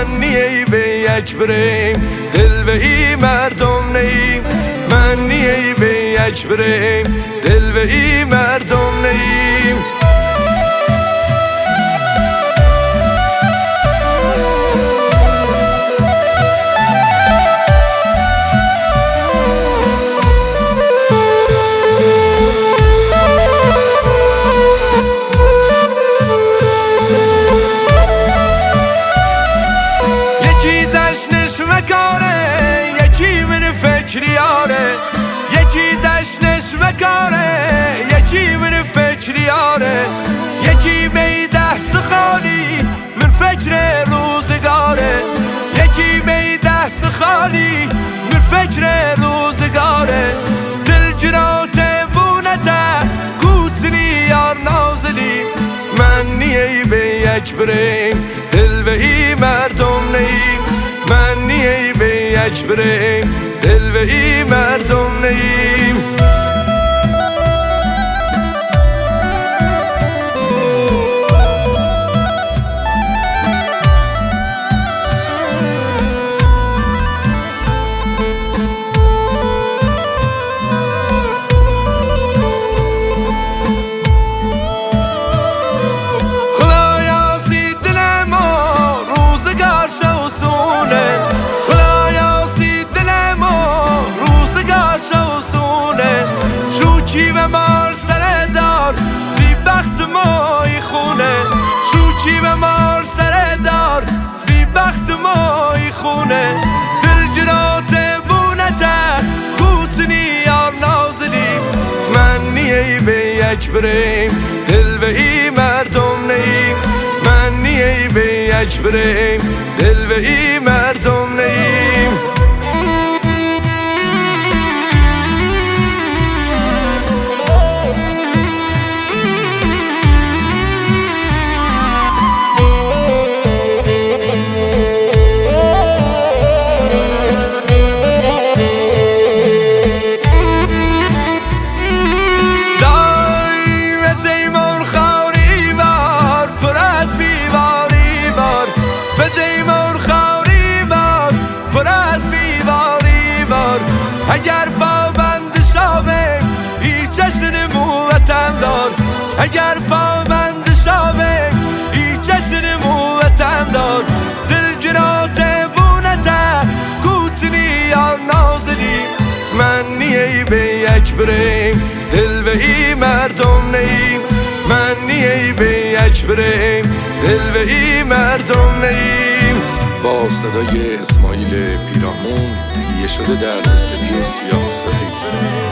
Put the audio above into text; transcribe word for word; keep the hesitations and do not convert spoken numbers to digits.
من نیه به یک بریم دل به ای مردم نیم من نیه به یک بریم دل به ای مردم نیم یکی من فکریاره یکی دشنش مکاره یکی من فکریاره یکی بی دست خالی من فکر روزگاره یکی بی دست خالی من فکر روزگاره دل جرات بونته کوتنی یار نازلی من نیه به یک بریم دل به ای مردم نیم من نیه به یک بریم دل به ای مردم نیم خدایا سی دل ما روزگار شو سونه خدایا سی دل ما روزگار شو سونه شوچی و مار سر دار سی بخت مای خونه شوچی و مار سر دار سی بخت مای خونه دل جرات بونته کوتنی یار نازلی من نیه به یک بریم دل به ای مردم نیم من نیه به یک بریم دل به ای مردم نیم اگر پابند شاوه ای جشن مو وطن دار اگر پابند شاوه ای جشن مو وطن دار دل جرات بونته کوتنی یار نازلی من نیه به یک بریم دل به ای مردم نیم من نیه به یک بریم دل به ای مردم نیم با صدای اسماعیل پیرامون تهیه شده در استودیو سیاه سفید.